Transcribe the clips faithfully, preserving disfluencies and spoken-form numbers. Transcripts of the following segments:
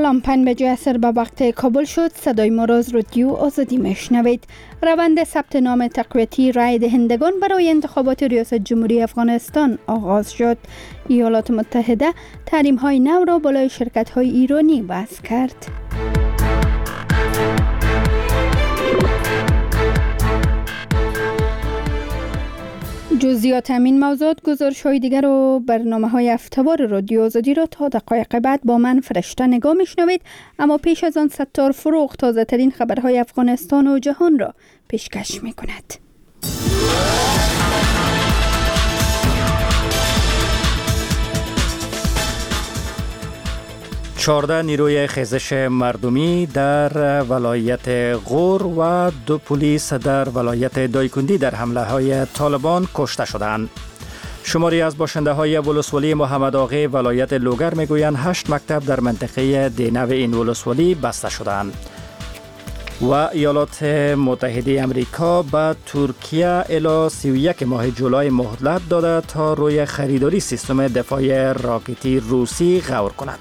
سلام، پنج عصر به وقت کابل شد. صدای ما را از رادیو آزادی میشنوید. روند ثبت نام تقویتی رای دهندگان برای انتخابات ریاست جمهوری افغانستان آغاز شد. ایالات متحده تحریم های نو را بالای شرکت های ایرانی وضع کرد. جزئیات همین موضوعات، گزارش های دیگر و برنامه های هفته‌وار رادیو آزادی را تا دقایق بعد با من فرشته نگاه میشنوید. اما پیش از آن ستار فروغ تازه ترین خبرهای افغانستان و جهان را پیشکش می کند. چهارده نیروی خیزش مردمی در ولایت غور و دو پلیس در ولایت دایکندی در حمله های طالبان کشته شدند. شماری از باشنده های ولسوالی محمد آغا ولایت لوگر میگویند هشت مکتب در منطقه دینو این ولسوالی بسته شدند. و ایالات متحده امریکا به ترکیه الی سی و یک ماه جولای مهلت داده تا روی خریداری سیستم دفاع راکتی روسی غور کند.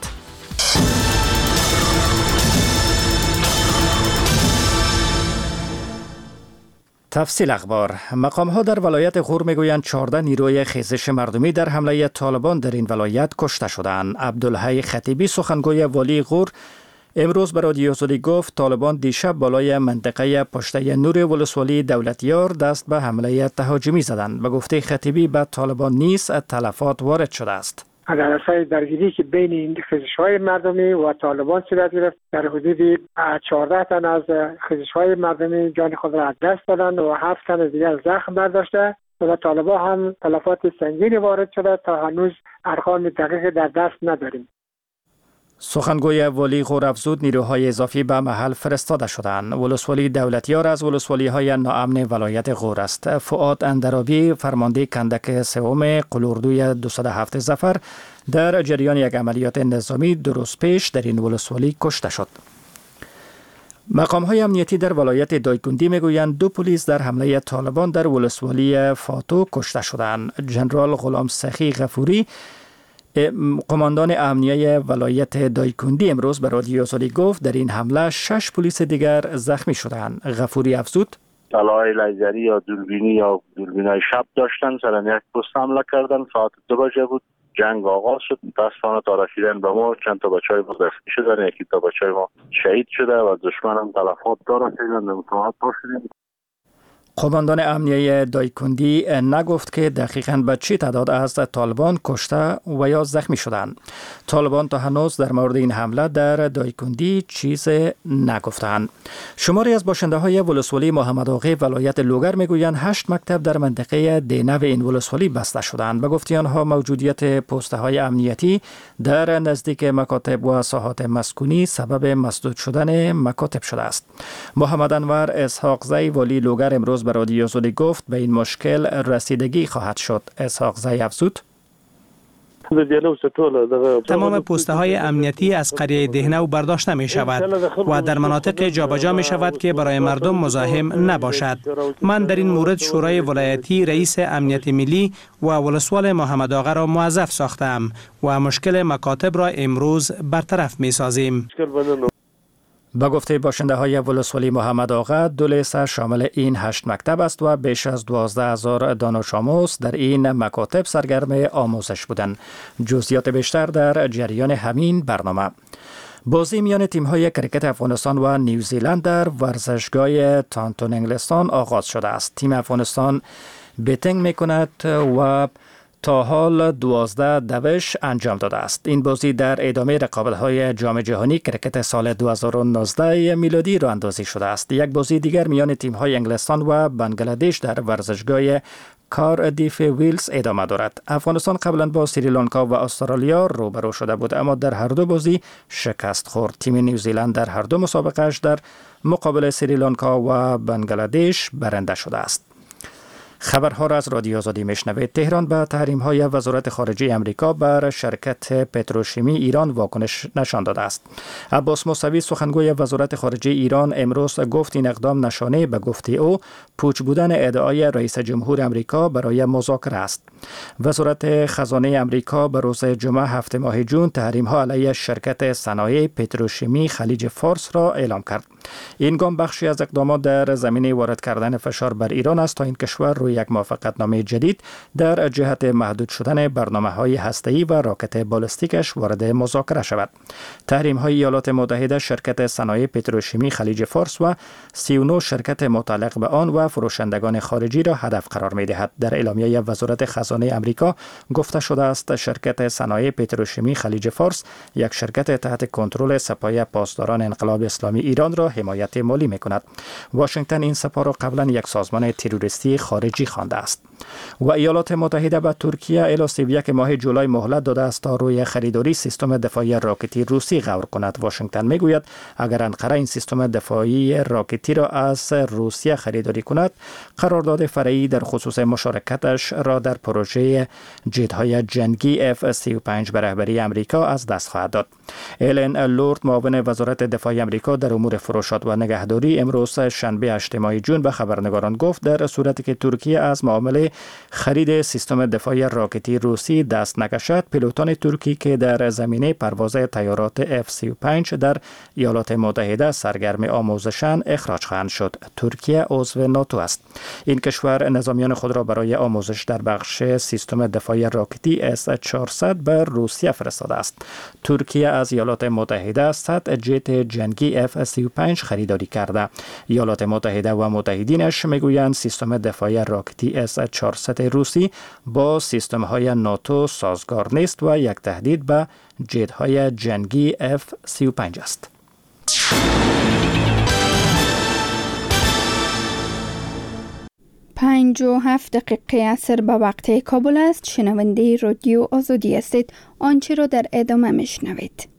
تفصیل اخبار. مقام ها در ولایت غور میگویند چهارده نیروی خیزش مردمی در حمله طالبان در این ولایت کشته شدند. عبدالحی خطیبی سخنگوی والی غور امروز به رادیو آزادی گفت طالبان دیشب بالای منطقه پشته نور ولسوالی دولتیار دست به حمله تهاجمی زدند. به گفته خطیبی به طالبان نیز تلفات وارد شده است. در اثر درگیری که بین این خیزش‌های مردمی و طالبان صورت گرفت، در حدود چهارده تن از خیزش‌های مردمی جان خود را از دست دادند و هفت تن دیگر زخم برداشته و طالبان هم تلفات سنگینی وارد شده تا هنوز ارقام دقیق در دست نداریم. سخنگوی والی غور افزود نیروهای اضافی به محل فرستاده شدند. ولسوالی دولتیار از ولسوالی های ناامن ولایت غور است. فؤاد اندرابی فرمانده کندک سوم قلوردوی دویست و هفت ظفر در جریان یک عملیات نظامی دو روز پیش در این ولسوالی کشته شد. مقام های امنیتی در ولایت دایکندی میگویند دو پلیس در حمله طالبان در ولسوالی فاتو کشته شدند. جنرال غلام سخی غفوری قماندان امنیه ولایت دایکندی امروز به رادیو آزادی گفت در این حمله شش پلیس دیگر زخمی شدند. غفوری افزود سلاح لیزری یا دوربینی یا دوربینای شب داشتن، سر یک پست حمله کردن. ساعت دو بجه بود، جنگ آغاز شد. متاسفانه تا رسیدن به ما چند تا بچهای ما زخمی شدن، یکی تا بچهای ما شهید شده و دشمن هم تلفات داره. رسیدن به متوجه شدیم. قماندان امنیه دایکندی نگفت که دقیقاً به چه تعداد از طالبان کشته و یا زخمی شدند. طالبان تا هنوز در مورد این حمله در دایکندی چیز نگفتند. شماری از باشنده های ولسوالی محمد آغا ولایت لوگر میگویند هشت مکتب در منطقه دینو این ولسوالی بسته شدند. به گفته آنها موجودیت پسته های امنیتی در نزدیک مکاتب و ساحات مسکونی سبب مسدود شدن مکاتب شده است. محمد انور اسحاق زی والی لوگر امروز به رادیو آزادی گفت به این مشکل رسیدگی خواهد شد. اسحاق زی افزود تمام پوسته های امنیتی از قریه دهنو برداشته می شود و در مناطق جابجا می شود که برای مردم مزاحم نباشد. من در این مورد شورای ولایتی رئیس امنیت ملی و ولسوال محمد آغا را موظف ساختم و مشکل مکاتب را امروز برطرف می سازیم. با گفته باشنده های ولسوالی محمد آغا دو لیسه شامل این هشت مکتب است و بیش از دوازده هزار دانش آموز در این مکاتب سرگرم آموزش بودند. جزئیات بیشتر در جریان همین برنامه. بازی میان تیم های کرکت افغانستان و نیوزیلند در ورزشگاه تانتون انگلستان آغاز شده است. تیم افغانستان بیتینگ می کند و تا حال دوازده دوش انجام داده است. این بازی در ادامه رقابت‌های جام جهانی کرکت سال دو هزار و نوزده میلادی راه اندازی شده است. یک بازی دیگر میان تیم‌های انگلستان و بنگلادش در ورزشگاه کاردیف ویلز ادامه دارد. افغانستان قبلا با سریلانکا و استرالیا روبرو شده بود اما در هر دو بازی شکست خورد. تیم نیوزیلند در هر دو مسابقه‌اش در مقابل سریلانکا و بنگلادش برنده شده است. خبرها را از رادیو آزادی میشنوید. تهران به تحریم های وزارت خارجه امریکا بر شرکت پتروشیمی ایران واکنش نشان داده است. عباس موسوی سخنگوی وزارت خارجه ایران امروز گفت این اقدام نشانه به گفته او پوچ بودن ادعای رئیس جمهور امریکا برای مذاکره است. وزارت خزانه امریکا به روز جمعه هفتم ماه جون تحریم ها علیه شرکت صنایع پتروشیمی خلیج فارس را اعلام کرد. این گام بخشی از اقدامات در زمینه وارد کردن فشار بر ایران است تا این کشور روی یک موافقتنامه جدید در جهت محدود شدن برنامه‌های هسته‌ای و راکت بالستیکش وارد مذاکره شود. تحریم‌های ایالات متحده شرکت صنایع پتروشیمی خلیج فارس و سی و نه شرکت متعلق به آن و فروشندگان خارجی را هدف قرار می‌دهد. در اعلامیه وزارت خزانه امریکا گفته شده است شرکت صنایع پتروشیمی خلیج فارس یک شرکت تحت کنترل سپاه پاسداران انقلاب اسلامی ایران را حمایت مالی می‌کند. واشنگتن این سپاه را قبلا یک سازمان تروریستی خارجی خوانده است. و ایالات متحده به ترکیه الی سی و یک ماه جولای مهلت داده است تا روی خریداری سیستم دفاعی راکتی روسی غور کند. واشنگتن میگوید اگر انقره این سیستم دفاعی راکتی را از روسیه خریداری کند، قرارداد فرعی در خصوص مشارکتش را در پروژه جت‌های جنگی اف سی و پنج به رهبری امریکا از دست خواهد داد. ایلن لورد معاون وزارت دفاع امریکا در امور فروشات و نگهداری امروز شنبه هشتم ماه جون به خبرنگاران گفت در صورتی که ترکیه از معامله خرید سیستم دفاعی راکتی روسی دست نکشد، پیلوتان ترکی که در زمینه پرواز طیارات اف سی و پنج در ایالات متحده سرگرم آموزشند اخراج خواهند شد. ترکیه عضو ناتو است. این کشور نظامیان خود را برای آموزش در بخش سیستم دفاعی راکتی اس چهارصد به روسیه فرستاده است. ترکیه از ایالات متحده صد جت جنگی اف سی و پنج خریداری کرده. ایالات متحده و متحدینش میگویند سیستم دفاعی راکتی اس چهارصد روسی با سیستم های ناتو سازگار نیست و یک تهدید به جت های جنگی اف سی و پنج است. پنج و هفت دقیقه عصر به وقت کابل است. شنونده رادیو آزادی هستید. آنچه را در ادامه میشنوید.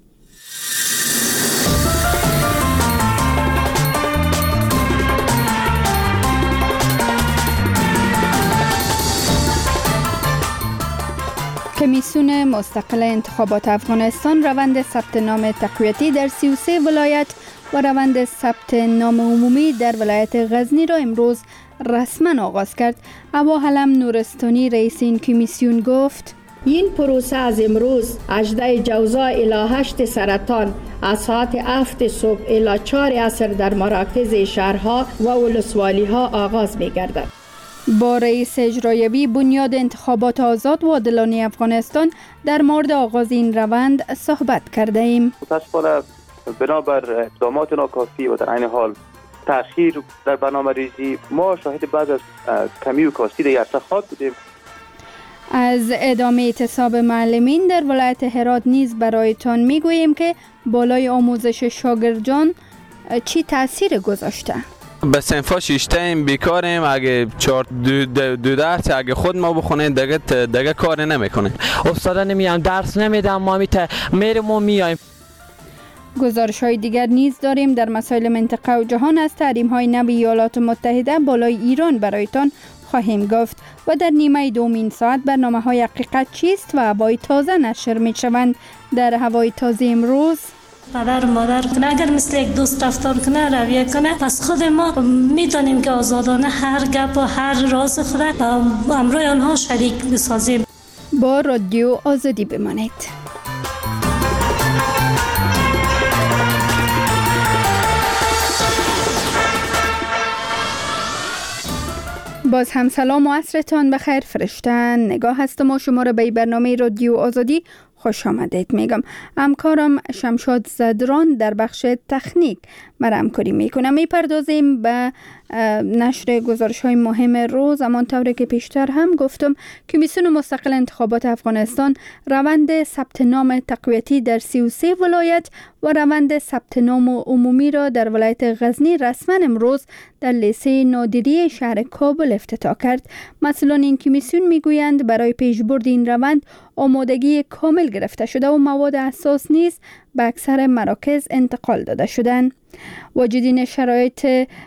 کمیسیون مستقل انتخابات افغانستان روند ثبت نام تقویتی در سی و سه ولایت و روند ثبت نام عمومی در ولایت غزنی را امروز رسما آغاز کرد. ابا حلم نورستانی رئیس این کمیسیون گفت این پروسه از امروز هجده جوزا الی هشت سرطان از ساعت هفت صبح الی چهار عصر در مراکز شهرها و ولسوالی‌ها آغاز می‌گردد. با رئیس اجرایی بنیاد انتخابات آزاد و عادلانه افغانستان در مورد آغاز این روند صحبت کرده ایم. متاسفانه بنابر اقدامات ناکافی و در عین حال تأخیر در برنامه‌ریزی ما شاهد بعض از کمی و کاستی در ارتخاب بودیم. از ادامه اعتصاب معلمین در ولایت هرات نیز برایتان میگوییم که بالای آموزش شاگردان چی تاثیر گذاشته. به صنفا شیشتیم بیکاریم، اگه چهار دو, دو, دو درس اگه خود ما بخونیم دیگه دیگه کار نمیکنیم. استادا نمیان درس نمیدن، ما میته میریم و میایم. گزارش های دیگر نیز داریم در مسائل منطقه و جهان. از تحریم های نو ایالات متحده بالای ایران برایتان خواهیم گفت و در نیمه دومین ساعت برنامه های حقیقت چیست و هوای تازه نشر می شوند. در هوای تازه امروز پدر و مادر کنه اگر مثل یک دوست رفتار کنه، رویه کنه، پس خود ما میتونیم که آزادانه هر گپ و هر راز خود امروی آنها شریک بسازیم. با رادیو آزادی بمانید. باز هم سلام و عصرتان بخیر. فرشتن نگاه هستم و شما را به برنامه رادیو آزادی خوش آمدید میگم. همکارم شمشاد زدران در بخش تکنیک مرا همکاری میکنم. میپردازیم به نشر گزارش های مهم روز. اما طوری که پیشتر هم گفتم کمیسیون مستقل انتخابات افغانستان روند ثبت نام تقویتی در سی و سه ولایت و روند ثبت نام عمومی را در ولایت غزنی رسما امروز در لیسه نادری شهر کابل افتتاح کرد. مسئولان این کمیسیون میگویند برای پیشبرد این روند آمادگی کامل گرفته شده و مواد اساس نیز به اکثر مراکز انتقال داده شدند. واجدین شرایط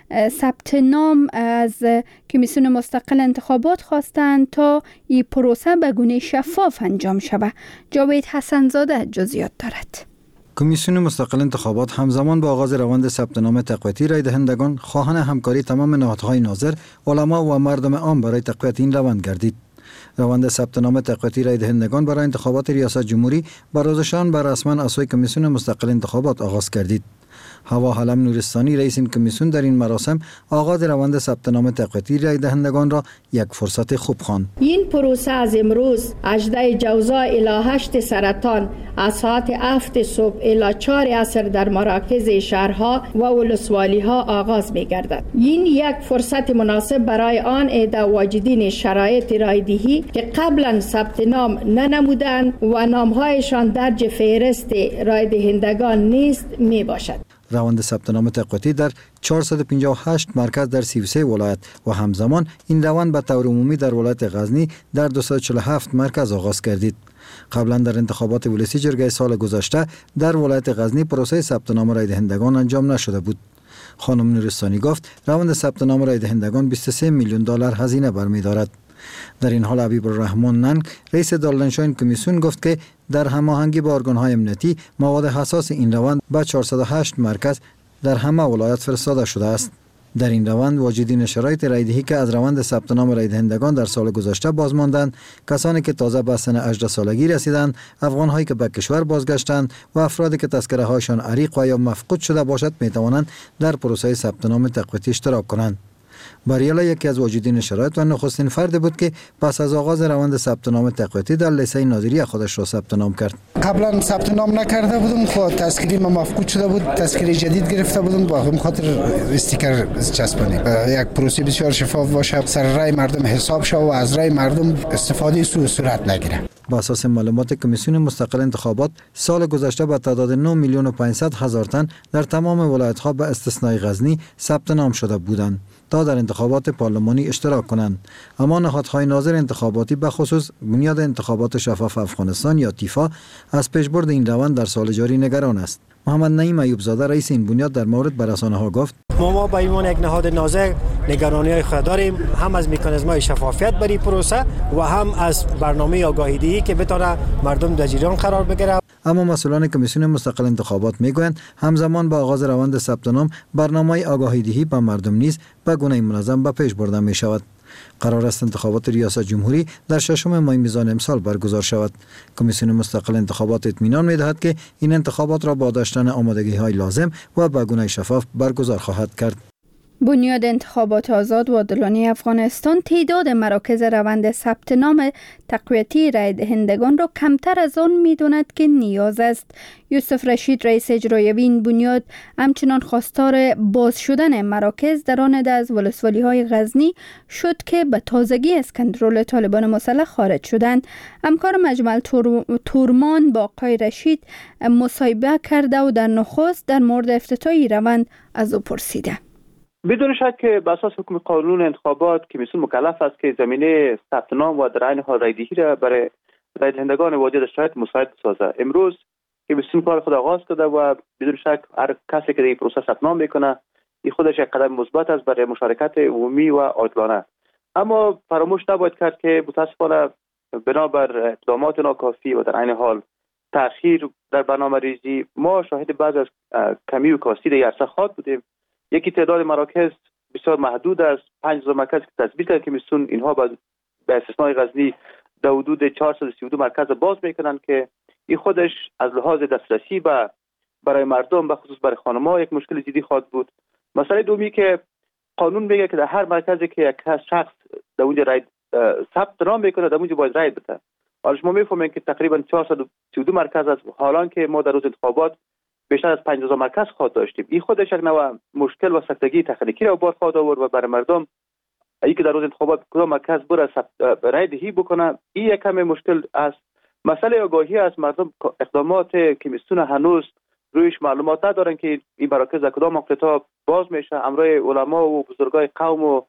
ثبت نام از کمیسیون مستقل انتخابات خواستند تا این پروسه به گونه شفاف انجام شود. جاوید حسنزاده جزئیات دارد. کمیسیون مستقل انتخابات همزمان با آغاز روند ثبت نام تقویتی رای دهندگان خواهان همکاری تمام نهادهای ناظر، علما و مردم عام برای تقویت این روند گردید. روند ثبت نام تقویتی رای دهندگان برای انتخابات ریاست جمهوری با روز شنبه رسما از سوی کمیسیون مستقل انتخابات آغاز گردید. هوا حلم نورستانی رئیس این کمیسیون در این مراسم آغاز روند ثبت نام تقویتی رای دهندگان را یک فرصت خوب خواند. این پروسه از امروز هجده جوزا الی هشت سرطان از ساعت هفت صبح الی چهار عصر در مراکز شهرها و ولسوالی ها آغاز می گردد. این یک فرصت مناسب برای آن عده واجدین شرایط رایدهی که قبلا ثبت نام ننمودند و نامهایشان درج فهرست رای دهندگان نیست می باشد. روند ثبت نام تقویتی در چهارصد و پنجاه و هشت مرکز در سی و سه ولایت و همزمان این روند به طور عمومی در ولایت غزنی در دویست و چهل و هفت مرکز آغاز گردید. قبلا در انتخابات ولسی جرگه سال گذشته در ولایت غزنی پروسه ثبت نام رای دهندگان انجام نشده بود. خانم نورستانی گفت روند ثبت نام رای دهندگان بیست و سه میلیون دلار هزینه برمی‌دارد. در این حال حبیب الرحمن ننگ رئیس دارالانشا کمیسیون گفت که در هماهنگی با ارگان‌های امنیتی مواد حساس این روند به چهارصد و هشت مرکز در همه ولایات فرستاده شده است. در این روند واجدین شرایط رایدهی که از روند ثبت نام رای دهندگان در سال گذشته باز ماندند، کسانی که تازه به سن هجده سالگی رسیدند، افغان‌هایی که به کشور بازگشتند و افرادی که تذکره هایشان عریق و یا مفقود شده باشد می توانند در پروسه ثبت نام تقویتی اشتراک کنند. باریالا یکی از واجدین شرایط و نخستین فرد بود که پس از آغاز روند ثبت نام تقویتی در لیسه ناظری خودش را ثبت نام کرد. قبلا ثبت نام نکرده بودم، خود تذکری ما مفقود شده بود، تذکری جدید گرفته بودم با هم خاطر استیکر چسبانیم. یک پروسه بسیار شفاف باشه، سر رای مردم حساب شه و از رای مردم استفاده سوء صورت نگیره. با اساس معلومات کمیسیون مستقل انتخابات سال گذشته به تعداد نه میلیون و پانصد هزار تن در تمام ولایت‌ها به استثنای غزنی ثبت نام شده بودند تا در انتخابات پارلمانی اشتراک کنند. اما نهادهای ناظر انتخاباتی به خصوص بنیاد انتخابات شفاف افغانستان یا تیفا از پیشبرد این روند در سال جاری نگران است. محمد نعیم ایوب زاده رئیس این بنیاد در مورد به رسانه‌ها گفت: ما ما به عنوان یک نهاد ناظر نگرانی‌های خود داریم، هم از مکانیزم‌های شفافیت برای پروسه و هم از برنامه آگاهی‌دهی که بتونه مردم در جریان قرار بگیره. اما مسئولان کمیسیون مستقل انتخابات میگویند همزمان با آغاز روند ثبت نام برنامه آگاهی‌دهی به مردم نیز به گونه منظم به پیش برده می شود. قرار است انتخابات ریاست جمهوری در ششم ماه میزان امسال برگزار شود. کمیسیون مستقل انتخابات اطمینان می‌دهد که این انتخابات را با داشتن آمادگی‌های لازم و به گونه شفاف برگزار خواهد کرد. بنیاد انتخابات آزاد و عادلانه افغانستان تعداد مراکز روند ثبت نام تقویتی رای دهندگان را کمتر از آن می‌داند که نیاز است. یوسف رشید رئیس اجرایی این بنیاد همچنان خواستار باز شدن مراکز در آن عده از ولسوالی‌های غزنی شد که به تازگی از کنترل طالبان مسلح خارج شدند. همکار مجمل تور... تورمان با آقای رشید مصاحبه کرده و در نخست در مورد افتتاحی روند از او پرسیده. بدون شک که به اساس حکم قانون انتخابات کمیسیون مکلف است که زمینه ثبت نام و در عین حال رایدهی را برای رای دهندگان واجد شرایط مساعد بسازد. امروز کمیسیون کار خود آغاز کرده و بدون شک هر کسی که در این پروسه ثبت نام میکنه این خودش یک قدم مثبت است برای مشارکت عمومی و عادلانه. اما فراموش نباید کرد که متاسفانه بنابر اقدامات ناکافی و در عین حال تأخیر در برنامه‌ریزی ما شاهد بعض از کمی و کاستی در ارسخات بودیم. یکی تعداد مراکز بسیار محدود است. پنج هزار مرکز که تثبیت کرد کمیسیون، اینها به استثنای غزنی در حدود چهارصد و سی و دو مرکز باز میکنند که این خودش از لحاظ دسترسی به برای مردم به خصوص برای خانم‌ها یک مشکل جدی خواهد بود. مسئله دومی که قانون میگه که در هر مرکزی که یک شخص در اونجا رای ثبت نام میکنه در اونجا باید رای بده. حالا شما میفهمین که تقریبا چهارصد و سی و دو مرکز است، حالان که ما در روز انتخابات بیشتر از پنج هزار مرکز خواهد داشتیم. این خودش یک نوع مشکل و سختگی تکنیکی را بار خواهد آورد و برای مردم ای که در روز انتخابات کدام مرکز بره رای دهی بکنه این یک کم مشکل است. مسئله آگاهی از مردم، اقدامات کمیسیون هنوز رویش معلومات ندارن که این مراکز در کدام مقطع باز میشه. امرای علما و بزرگای قوم و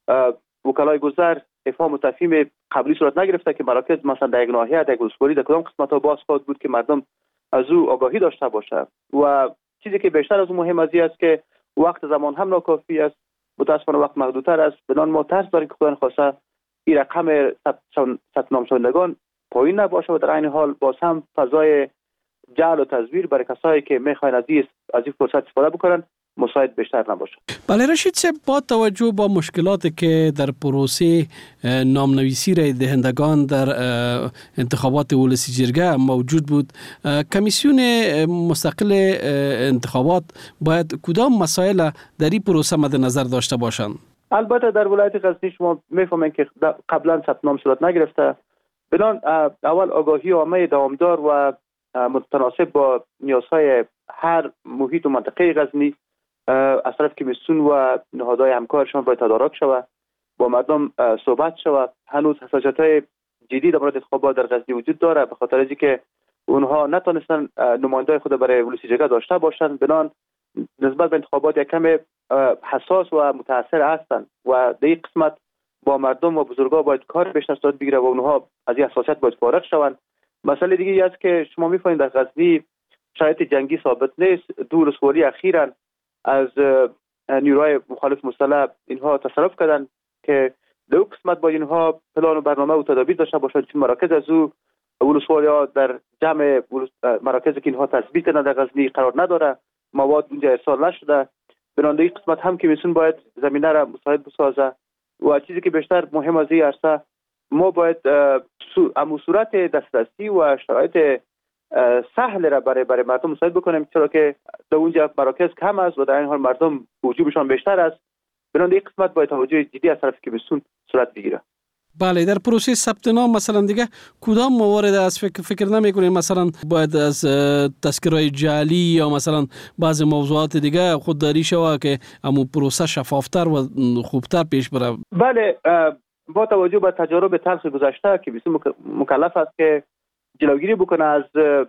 وکلای گذر افهام و تفهیم قبلی صورت نگرفته که مراکز مثلا در یک ناحیه در یک ولسوالی در کدام قسمت‌ها باز خواهد بود که مردم از او آگاهی داشته باشه. و چیزی که بیشتر از مهم از این است که وقت زمان هم ناکافی است، متاسفانه وقت محدودتر است. بنان ما ترس داریم که خدای نخواسته این رقم ثبت نام شوندگان پایین نباشه و در عین حال باز هم فضای جعل و تزویر برای کسایی که میخواین از این از این فرصت استفاده بکنن مساعد بیشتر نباشه. بله رشید صاحب، با توجه با مشکلاتی که در پروسه نامنویسی رای دهندگان در انتخابات ولسی جرگه موجود بود، کمیسیون مستقل انتخابات باید کدام مسائل در این پروسه مد نظر داشته باشند؟ البته در ولایت غزنی شما میفهمین که قبلا ثبت نام صورت نگرفته، بنان اول آگاهی عامه دوامدار و متناسب با نیازهای هر محیط و منطقه غزنی از طرف کمیسیون و نهادهای همکارشان باید تدارک شود، با مردم صحبت شود. هنوز حساسیت‌های جدی در مورد انتخابات در غزنی وجود داره، به خاطر اینکه اونها نتونستن نمایندای خود برای ولسی جرگه داشته باشند، بنان نسبت به انتخابات یک کم حساس و متاثر هستند و در این قسمت با مردم و بزرگا باید کار بیشتر صورت بگیره و اونها از این حساسیت باید فارغ شوند. مسئله دیگه است که شما می‌فهمید در غزنی شرایط جنگی ثابت نیست. دو ولسوالی اخیراً از نیروهای مخالف مسلح اینها تصرف کردن که دو قسمت با اینها پلان و برنامه و تدابیر داشته باشند. چون مراکز از او ولسوالی ها در جمع مراکزی که اینها تثبیت کردن در غزنی قرار نداره، مواد اونجا ارسال نشده. بنابراین این قسمت هم که میسون باید زمینه را مساعد بسازه و چیزی که بیشتر مهم از این عرصه ما باید امو صورت دسترسی و شرایط سهل را برای برای مردم مساعد بکنیم، چرا که در اونجا مراکز کم است و در این حال مردم وجوبشان بیشتر است. بنابراین این قسمت باید توجه جدی از طرف کمیسیون صورت بگیره. بله، در پروسه ثبت نام مثلا دیگه کدام موارد از فکر, فکر نمی‌کنید مثلا باید از تذکره‌های جعلی یا مثلا بعض موضوعات دیگه خودداری شود که امو پروسه شفافتر و خوبتر پیش بره؟ بله، با توجه به تجارب تلخ گذشته که بسیار مکلف است که جلوگیری بکنه از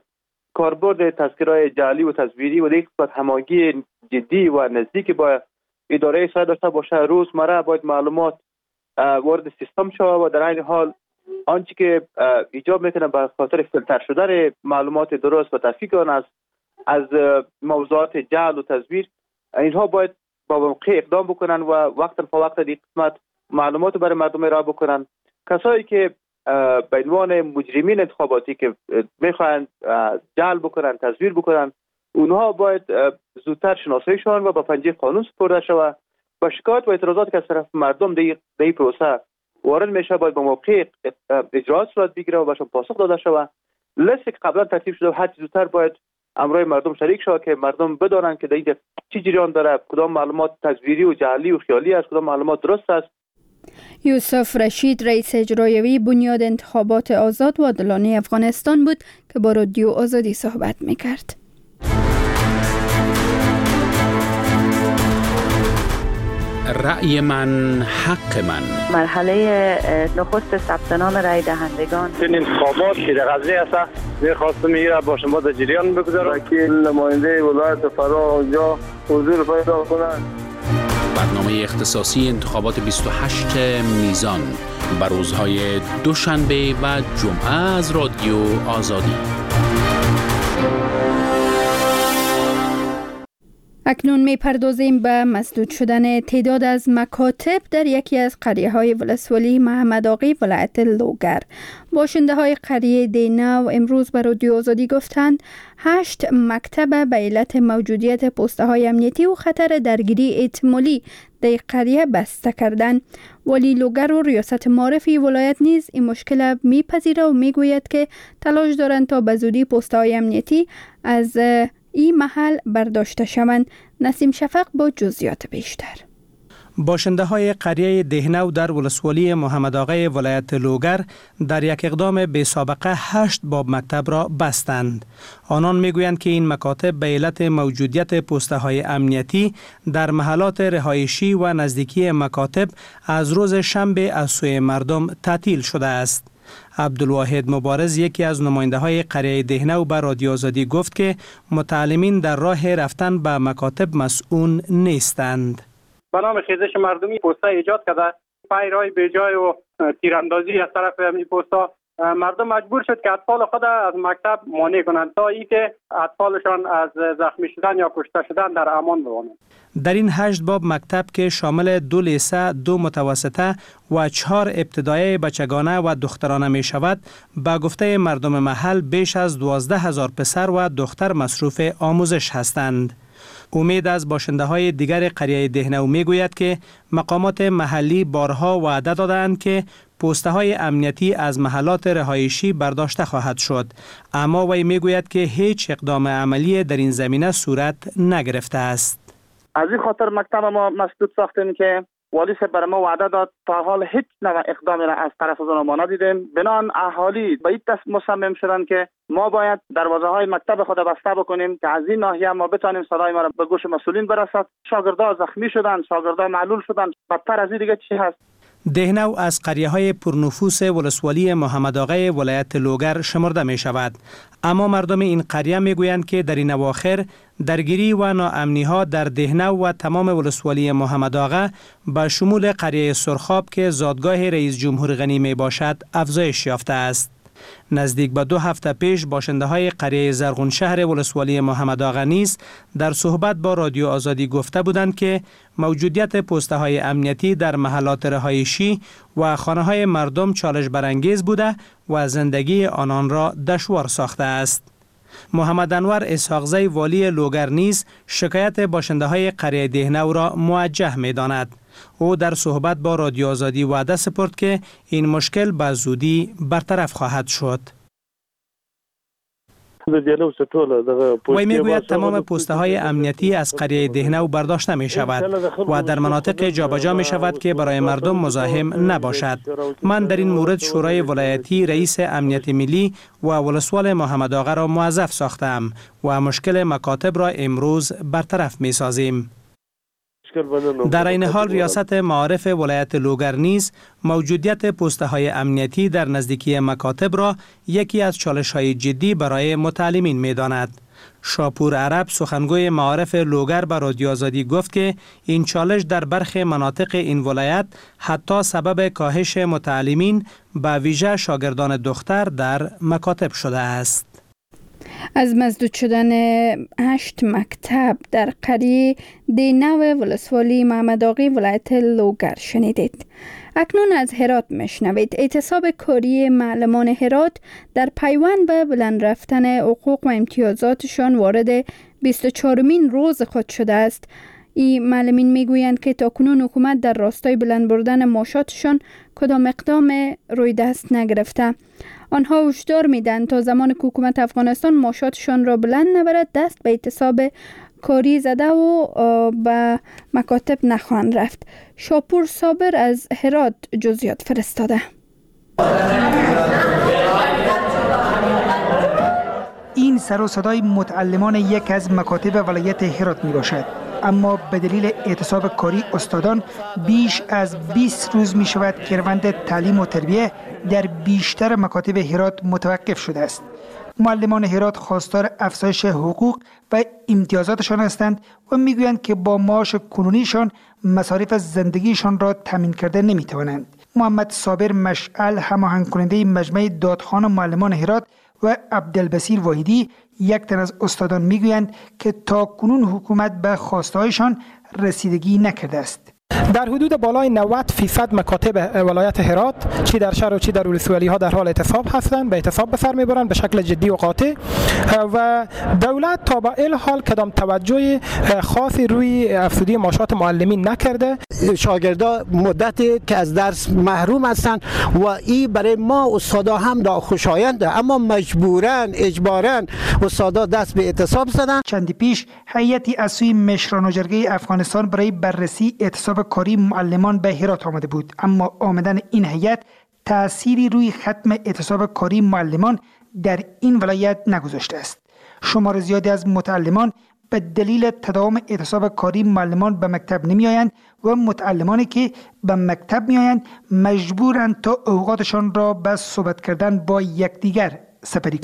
کاربرد تذکره‌های جعلی و تزویری و دیگه قسمت هماهنگی جدی و نزدیک با اداره سایه داشته باشه. روزمره باید معلومات وارد سیستم شود و در این حال آنچه که ایجاب میکنه به خاطر فیلتر شدن معلومات درست و تفکیک آن از از موضوعات جعل و تزویر، اینها باید با موقع اقدام بکنن و وقتا فوقتا دیگه قسمت معلومات برای مردم ارائه بکنن. کسایی که به عنوان مجرمین انتخاباتی که میخواهند جعل بکنن، تزویر بکنن، اونها باید زودتر شناساییشان و با پنجه قانون سپرده شود و شکایت و اعتراضات که از طرف مردم در این پروسه وارد میشه باید با موقع اجراات صورت بگیره و بهشون پاسخ داده شود. لیستی که قبلا ترتیب شده هر چیز زودتر باید امرای مردم شریک شود که مردم بدانند که در اینجا چی جریان داره، کدام معلومات تزویری و جعلی و خیالی است، کدام معلومات درست است. یوسف رشید رئیس اجرایی بنیاد انتخابات آزاد و عادلانه افغانستان بود که با رادیو آزادی صحبت میکرد. رأی من حق من. مرحله نخست ثبت نام رای دهندگان. این انتخابات که در غزنی است می‌خواستم میره با شما در جریان بگذارم. وکیل نماینده ولایت فرا اونجا حضور پیدا کنند. برنامه اختصاصی انتخابات بیست و هشت میزان بر روزهای دوشنبه و جمعه از رادیو آزادی. اکنون می پردازیم به مسدود شدن تعداد از مکاتب در یکی از قریه های ولسوالی محمد آقی ولایت لوگر. باشنده های قریه دینو امروز به رادیو آزادی گفتند هشت مکتب به علت موجودیت پسته های امنیتی و خطر درگیری احتمالی در قریه بسته کردند. ولی لوگر و ریاست معرفی ولایت نیز این مشکل میپذیره و میگوید که تلاش دارند تا به زودی پسته های امنیتی از این محل برداشته شوند. نسیم شفق با جزئیات بیشتر. باشنده های قریه دهنو در ولسوالی محمد آقای ولایت لوگر در یک اقدام بی سابقه هشت باب مکتب را بستند. آنان میگویند که این مکاتب به علت موجودیت پسته های امنیتی در محلات رهایشی و نزدیکی مکاتب از روز شنبه از سوی مردم تعطیل شده است. عبدالواحد مبارز یکی از نماینده های قریه دهنو به رادیو آزادی گفت که متعلمین در راه رفتن به مکاتب مسئول نیستند. به نام خیزش مردمی پسته ایجاد کرده، پیرای به جای و تیراندازی از طرف این پسته مردم مجبور شد که اطفال خود از مکتب مانع کنند تا اینکه اطفالشان از زخمی شدن یا کشته شدن در امان بمانند. در این هشت باب مکتب که شامل دو لیسه، دو متوسطه و چهار ابتدایی بچگانه و دخترانه می شود، با گفته مردم محل بیش از دوازده هزار پسر و دختر مصروف آموزش هستند. امید از باشنده های دیگر قریه دهنه می گوید که مقامات محلی بارها وعده دادند که پوسته های امنیتی از محلات رهایشی برداشته خواهد شد، اما وی می گوید که هیچ اقدام عملی در این زمینه صورت نگرفته است. از این خاطر مکتب ما مسدود ساختیم که والی صاحب برای ما وعده داد، تا حال هیچ نوع اقدامی را از طرف از اونها ما ندیدیم. بنان اهالی به این دست مصمم شدن که ما باید دروازه های مکتب خود بسته بکنیم که از این ناحیه ما بتانیم صدای ما را به گوش مسئولین برسد. شاگردان زخمی شدن، شاگردان معلول شدن، بدتر از این دیگه چی هست؟ دهنو از قریه های پرنفوس ولسوالی محمد آقای ولایت لوگر شمرده می شود، اما مردم این قریه می گویند که در این اواخر درگیری و ناامنی ها در دهنو و تمام ولسوالی محمد آقا با شمول قریه سرخاب که زادگاه رئیس جمهور غنی می باشد افزایش یافته است. نزدیک به دو هفته پیش باشنده های قریه زرغون شهر ولسوالی محمد آقا نیز در صحبت با رادیو آزادی گفته بودند که موجودیت پوسته های امنیتی در محلات رهایشی و خانه های مردم چالش برانگیز بوده و زندگی آنان را دشوار ساخته است. محمد انور اسحاقزی والی لوگر نیز شکایت باشنده های قریه دهنو را موجه می داند. او در صحبت با رادیو آزادی وعده سپرد که این مشکل به زودی برطرف خواهد شد. وی می گوید تمام پوسته های امنیتی از قریه دهنو برداشته می شود و در مناطق جابجا می شود که برای مردم مزاحم نباشد. من در این مورد شورای ولایتی رئیس امنیت ملی و ولسوال محمد آقا را موظف ساختم و مشکل مکاتب را امروز برطرف می سازیم. در این حال ریاست معارف ولایت لوگر نیز موجودیت پوسته های امنیتی در نزدیکی مکاتب را یکی از چالش های جدی برای متعلمین می داند. شاپور عرب سخنگوی معارف لوگر به رادیو آزادی گفت که این چالش در برخی مناطق این ولایت حتی سبب کاهش متعلمین به ویژه شاگردان دختر در مکاتب شده است. از مسدود شدن هشت مکتب در قریه دهنو ولسوالی محمد آقای ولایت لوگر شنیدید. اکنون از هرات میشنوید. اعتصاب کاری معلمان هرات در پیوند به بلند رفتن حقوق و امتیازاتشان وارد بیست و چهارمین روز خود شده است. این معلمین میگویند که تاکنون حکومت در راستای بلند بردن معاشاتشان کدام اقدام روی دست نگرفته. آنها هشدار میدن تا زمان که حکومت افغانستان معاشاتشان را بلند نبرد دست به اعتصاب کاری زده و به مکاتب نخواهند رفت. شاپور صابر از هرات جزئیات فرستاده. این سر و صدای متعلمان یک از مکاتب ولایت هرات می باشد، اما به دلیل اعتصاب کاری استادان بیش از بیست روز می شود که روند تعلیم و تربیه در بیشتر مکاتب هرات متوقف شده است. معلمان هرات خواستار افزایش حقوق و امتیازاتشان هستند و میگویند که با معاش کنونیشان مصارف زندگیشان را تامین کرده نمی توانند. محمد صابر مشعل هماهنگ کننده مجمع دادخوان معلمان هرات و عبدالبصیر واحدی یک تن از استادان میگویند که تا کنون حکومت به خواستهایشان رسیدگی نکرده است. در حدود بالای نود فیصد مکاتب ولایت هرات چی در شهر و چی در ولسوالی ها در حال اعتصاب هستند، به اعتصاب به سر میبرند به شکل جدی و قاطع و دولت تا به این حال کدام توجه خاصی روی افزودی معاشات معلمین نکرده. شاگردا مدتی که از درس محروم هستند و این برای ما استادا هم ناخوشاینده، اما مجبوراً اجباراً استادا دست به اعتصاب زدند. چندی پیش هیئتی از سوی مشران و جرگه افغانستان برای بررسی اعتصاب کاری معلمان به هرات آمده بود، اما آمدن این هیئت تأثیری روی ختم اعتصاب کاری معلمان در این ولایت نگذاشته است. شمار زیادی از متعلمان به دلیل تداوم اعتصاب کاری معلمان به مکتب نمی آیند و متعلمانی که به مکتب می آیند مجبورند تا اوقاتشان را به صحبت کردن با یکدیگر سپری کنند.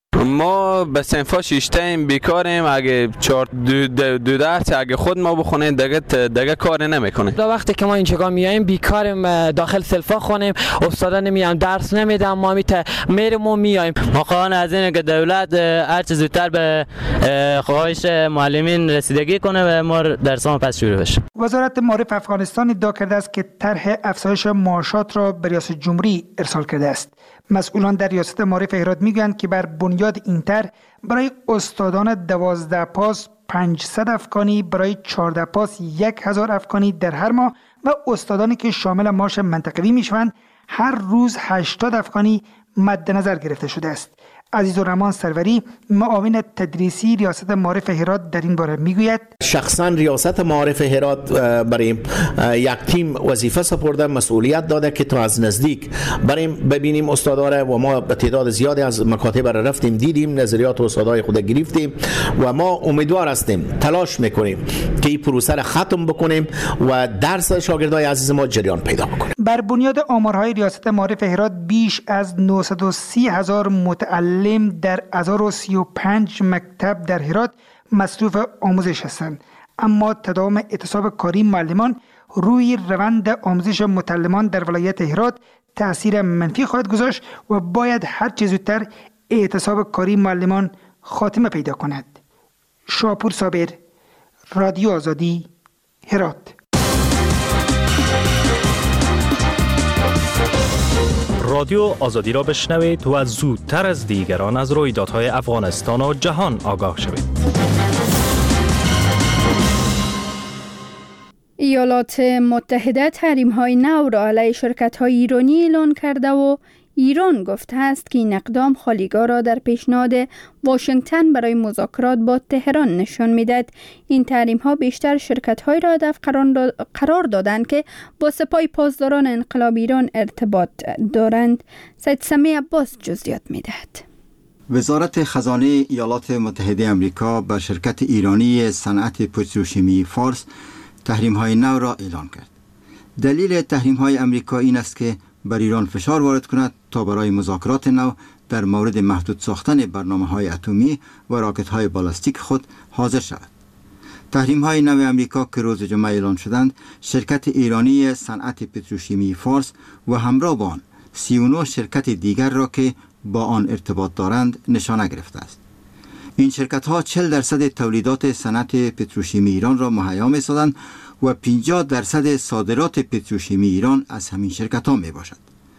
ما به صنفا شیشتیم بیکاریم. اگه چهار دو, دو, دو درس اگه خود ما بخونیم دیگه دیگه کار نمیکنه. تا وقتی که ما اینجا میایم بیکاریم، داخل صنفا خونیم، استادا نمیان درس نمیدن، ما میته میریم و میایم. ما خواهان از اینه که دولت هر چه زودتر به خواهش معلمین رسیدگی کنه و ما درسامون پس شروع بشه. وزارت معارف افغانستان ادعا کرده است که طرح افزایش معاشات را به ریاست جمهوری ارسال کرده است. مسئولان در ریاست معارف هرات میگویند که بر بنیاد این طرح برای استادان دوازده پاس پانصد افغانی، برای چهارده پاس یک هزار افغانی در هر ماه و استادانی که شامل معاش منطقوی میشوند هر روز هشتاد افغانی مد نظر گرفته شده است. عزیزالرحمن سروری، معاون تدریسی ریاست معارف هرات، در این باره میگوید شخصا ریاست معارف هرات برای یک تیم وظیفه سپرده، مسئولیت داده که تا از نزدیک بریم ببینیم استادا و ما به تعداد زیادی از مکاتب را رفتیم دیدیم، نظریات استادای خود گرفتیم و ما امیدوار هستیم، تلاش میکنیم که این پروسه را ختم بکنیم و درس شاگردای عزیز ما جریان پیدا بکنه. بر بنیاد آمارهای ریاست معارف هرات بیش از نهصد و سی هزار متعلم در هزار و سی و پنج مکتب در هرات مصروف آموزش هستند، اما تداوم اعتصاب کاری معلمان روی روند آموزش متعلمان در ولایت هرات تأثیر منفی خواهد گذاشت و باید هر چه زودتر اعتصاب کاری معلمان خاتمه پیدا کند. شاپور صابر، رادیو آزادی، هرات. رادیو آزادی را بشنوید و زودتر از دیگران از رویدادهای افغانستان و جهان آگاه شوید. ایالات متحده تحریم‌های نو را علیه شرکت‌های ایرانی اعلان کرده و ایران گفته است که این اقدام خالیگاه را در پیشنهاد واشنگتن برای مذاکرات با تهران نشان می‌دهد. این تحریم‌ها بیشتر شرکت‌های را هدف قرار دادند که با سپاه پاسداران انقلاب ایران ارتباط دارند. سید سمیع عباس جزئیات می‌دهد. وزارت خزانه ایالات متحده آمریکا به شرکت ایرانی صنعت پتروشیمی فارس تحریم‌های نو را اعلان کرد. دلیل تحریم‌های آمریکا این است که بر ایران فشار وارد کند تا برای مذاکرات نو در مورد محدود ساختن برنامه‌های اتمی و راکت‌های بالستیک خود حاضر شود. تحریم‌های نو آمریکا که روز جمعه اعلان شدند، شرکت ایرانی صنعت پتروشیمی فارس و همراه با آن سی و نه شرکت دیگر را که با آن ارتباط دارند نشانه گرفته است. این شرکت‌ها چهل درصد تولیدات صنعت پتروشیمی ایران را مهیا می‌سازند و پنجاه درصد صادرات پتروشیمی ایران از همین شرکت‌ها میباشد.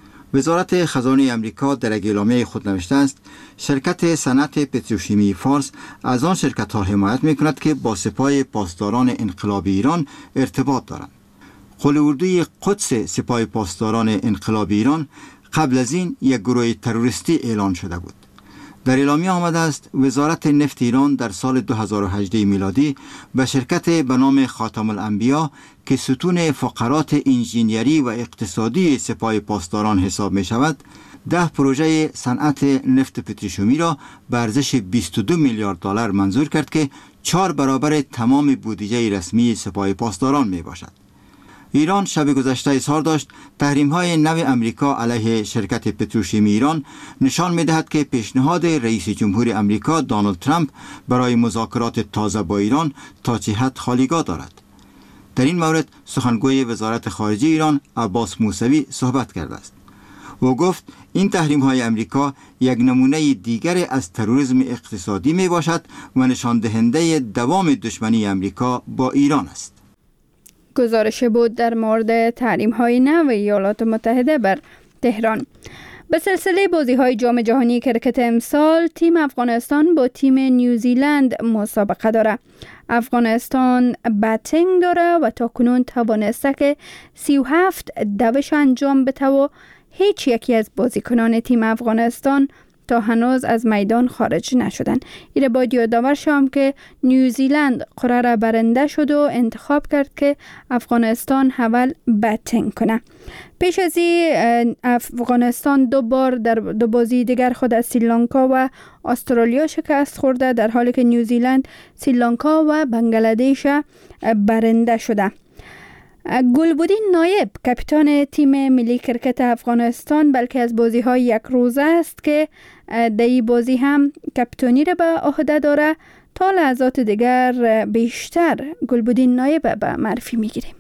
وزارت خزانه آمریکا در اعلامیه خود نوشته است شرکت صنعت پتروشیمی فارس از آن شرکت‌ها حمایت می‌کند که با سپاه پاسداران انقلابی ایران ارتباط دارند. قول اردوی قدس سپاه پاسداران انقلابی ایران قبل از این یک گروه تروریستی اعلان شده بود. در اعلامیه آمده است وزارت نفت ایران در سال دو هزار و هجده میلادی به شرکت به نام خاتم الانبیا که ستون فقرات انجینیری و اقتصادی سپاه پاسداران حساب می شود، ده پروژه صنعت نفت پتروشیمی را به ارزش بیست و دو میلیارد دلار منظور کرد که چهار برابر تمام بودجه رسمی سپاه پاسداران می باشد. ایران شب گذشته اظهار داشت تحریم‌های نو آمریکا علیه شرکت پتروشیمی ایران نشان می‌دهد که پیشنهاد رئیس جمهور آمریکا دونالد ترامپ برای مذاکرات تازه با ایران تا چه حد خالیگاه دارد. در این مورد سخنگوی وزارت خارجه ایران عباس موسوی صحبت کرده است. او گفت این تحریم‌های آمریکا یک نمونه دیگر از تروریسم اقتصادی میباشد و نشان دهنده دوام دشمنی آمریکا با ایران است. گزارش بود در مورد تحریم‌های نو ایالات متحده بر تهران. به سلسله بازی‌های جام جهانی کرکت امسال تیم افغانستان با تیم نیوزیلند مسابقه داره. افغانستان بتینگ داره و تاکنون توانسته که سی و هفت دوش انجام بده و هیچ یکی از بازیکنان تیم افغانستان تا هنوز از میدان خارج نشدن. ایره باید یادآور شوم که نیوزیلند قرار برنده شد و انتخاب کرد که افغانستان اول بتینگ کنه. پیش از این افغانستان دو بار در دو بازی دیگر خود از سریلانکا و استرالیا شکست خورده، در حالی که نیوزیلند، سریلانکا و بنگلادش برنده شده. گلبدین نایب کاپیتان تیم ملی کرکت افغانستان بلکه از بازی های یک روزه است که در این بازی هم کاپیتانی را به عهده داره. تا لحظات دیگر بیشتر گلبدین نایب به معرفی میگیریم.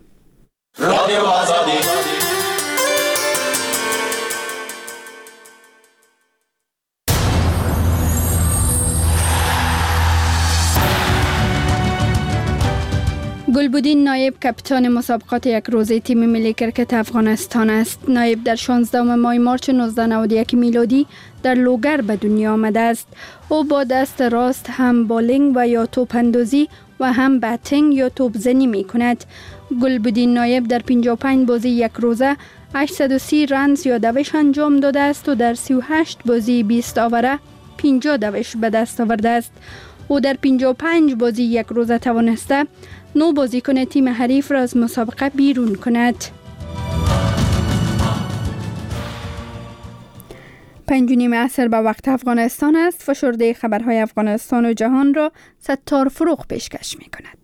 گلبدین نایب کاپیتان مسابقات یک روزه تیم ملی کرکت افغانستان است. نایب در شانزدهم ماه مارچ نوزده نود و یک میلادی در لوگر به دنیا آمده است. او با دست راست هم بالینگ و یا توپ اندازی و هم باتینگ یا توپ زنی می کند. گلبدین نایب در پنجاه و پنج بازی یک روزه هشتصد و سی رنز یا دوش انجام داده است و در سی و هشت بازی بیست آوره پنجاه دوش به دست آورده است. او در پنجاه و پنج بازی یک روزه توانسته نو بازیکن تیم حریف را از مسابقه بیرون کند. پنج و نیم عصر به وقت افغانستان است. فشرده خبرهای افغانستان و جهان را ستار فروغ پیشکش می کند.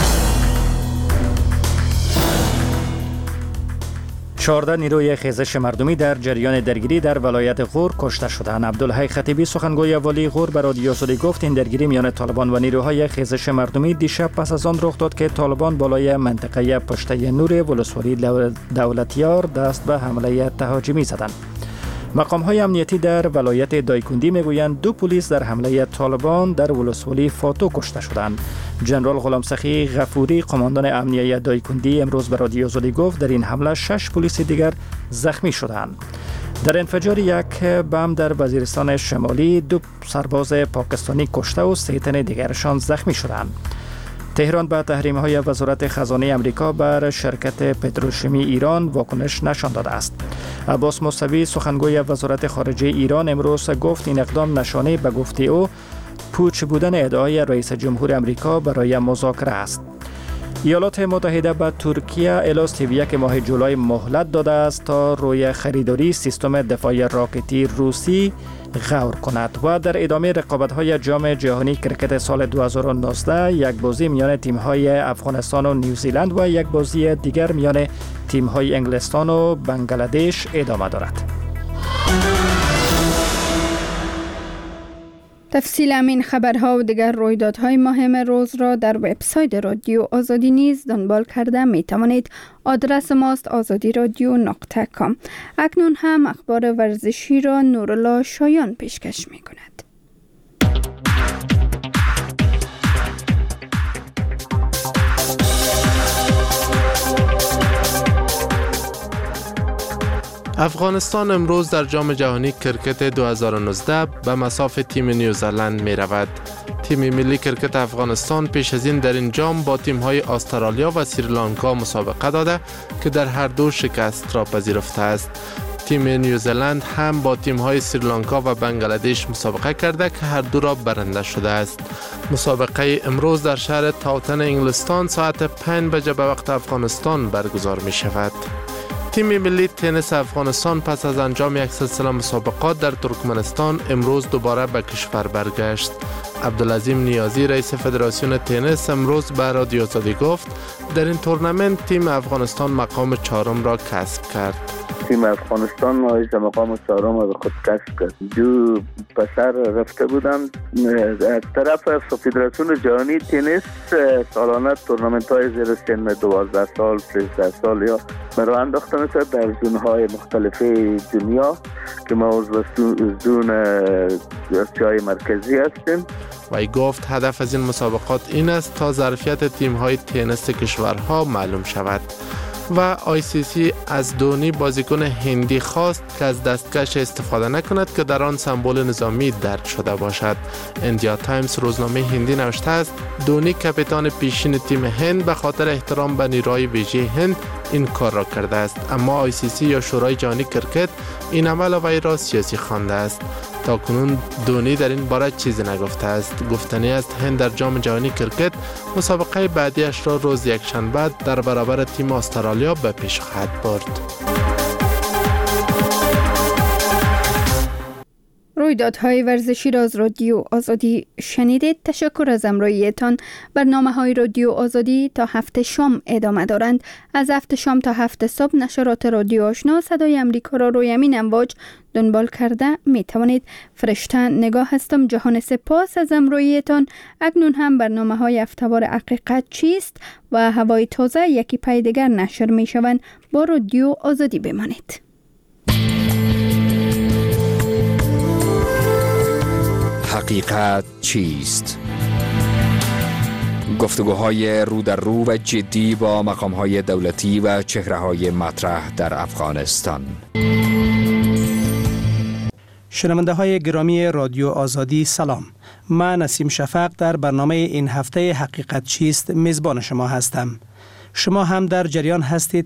چهارده نیروی خیزش مردمی در جریان درگیری در ولایت غور کشته شدند. عبدالحی خطیبی سخنگوی والی غور به رادیو سوری گفت این درگیری میان طالبان و نیروهای خیزش مردمی دیشب پس از آن رخ داد که طالبان بالای منطقه پشته نور ولسوالی دولتیار دست به حمله تهاجمی زدند. مقام‌های امنیتی در ولایت دایکندی میگویند دو پلیس در حمله طالبان در ولسوالی فاتو کشته شدند. جنرال غلام سخی غفوری قماندان امنیه دایکندی امروز به رادیو زولی گفت در این حمله شش پلیس دیگر زخمی شدند. در انفجار یک بم در وزیرستان شمالی دو سرباز پاکستانی کشته و سه تن دیگرشان زخمی شدند. تهران به تحریم‌های وزارت خزانه امریکا بر شرکت پتروشیمی ایران واکنش نشان داده است. عباس موسوی سخنگوی وزارت خارجه ایران امروز گفت این اقدام نشانه به گفته او پوچ بودن ادعای رئیس جمهور امریکا برای مذاکره است. ایالات متحده به ترکیه الی سی و یک ماه جولای مهلت داده است تا روی خریداری سیستم دفاع راکتی روسی غور کند و در ادامه رقابت‌های جام جهانی کرکت سال دو هزار و نوزده یک بازی میان تیم‌های افغانستان و نیوزیلند و یک بازی دیگر میان تیم‌های انگلستان و بنگلادش ادامه دارد. تفصیل همین خبرها و دیگر رویدادهای مهم روز را در وبسایت رادیو آزادی نیز دنبال کرده می توانید. آدرس ماست آزادی رادیو نقطه کام. اکنون هم اخبار ورزشی را نورالله شایان پیشکش می کند. افغانستان امروز در جام جهانی کرکت دو هزار و نوزده به مصاف تیم نیوزلند می رود. تیم ملی کرکت افغانستان پیش از این در این جام با تیم‌های استرالیا و سریلانکا مسابقه داده که در هر دو شکست را پذیرفته است. تیم نیوزلند هم با تیم‌های سریلانکا و بنگلادش مسابقه کرده که هر دو را برنده شده است. مسابقه امروز در شهر تاوتن انگلستان ساعت پنج بجه به وقت افغانستان برگزار می شود. تیم ملی تنیس افغانستان پس از انجام یک سلسله مسابقات در ترکمنستان امروز دوباره به کشور برگشت. عبدالعظیم نیازی رئیس فدراسیون تنیس امروز به رادیو آزادی گفت در این تورنمنت تیم افغانستان مقام چهارم را کسب کرد. تیم افغانستان نهایت مقام چهارم را به خود کسب کرد. دو پسر رفته بودند. از طرف فدراسیون جهانی تنیس سالانه تورنمنت های زیر سن دوازده سال، سیزده سال یا مرا انداخته میشه در زون های مختلف دنیا که ما عضو زون آسیای مرکزی هستیم. و ای گفت هدف از این مسابقات این است تا ظرفیت تیم های تنیس کشورها معلوم شود. و آی سی سی از دونی بازیکن هندی خواست که از دستکش استفاده نکند که در آن سمبل نظامی درج شده باشد. اندیا تایمز روزنامه هندی نوشته است دونی کاپیتان پیشین تیم هند به خاطر احترام به نیروهای ویژه هند این کار را کرده است، اما آی سی سی یا شورای جهانی کرکت این عمل وی را سیاسی خوانده است. تا کنون دونی در این باره چیزی نگفته است. گفتنی است هند در جام جهانی کرکت مسابقه بعدیش را روز یکشنبه در برابر تیم استرالیا به پیش خواهد برد. رویدادهای ورزشی را از رادیو آزادی شنیدید. تشکر از همراهیتان. برنامه‌های رادیو آزادی تا هفت شام ادامه دارند. از هفت شام تا هفت صبح نشرات رادیو آشنا صدای امریکا را روی همین امواج دنبال کرده می توانید. فرشته نگاه هستم. جهان سپاس از همراهیتان. اکنون هم برنامه‌های هفته‌وار حقیقت چیست و هوای تازه یکی پای دیگر نشر می شوند. با رادیو آزادی بمانید. حقیقت چیست؟ گفتگوهای رو در رو و جدی با مقام‌های دولتی و چهره‌های مطرح در افغانستان. شنونده های گرامی رادیو آزادی سلام. من نسیم شفق در برنامه این هفته حقیقت چیست میزبان شما هستم. شما هم در جریان هستید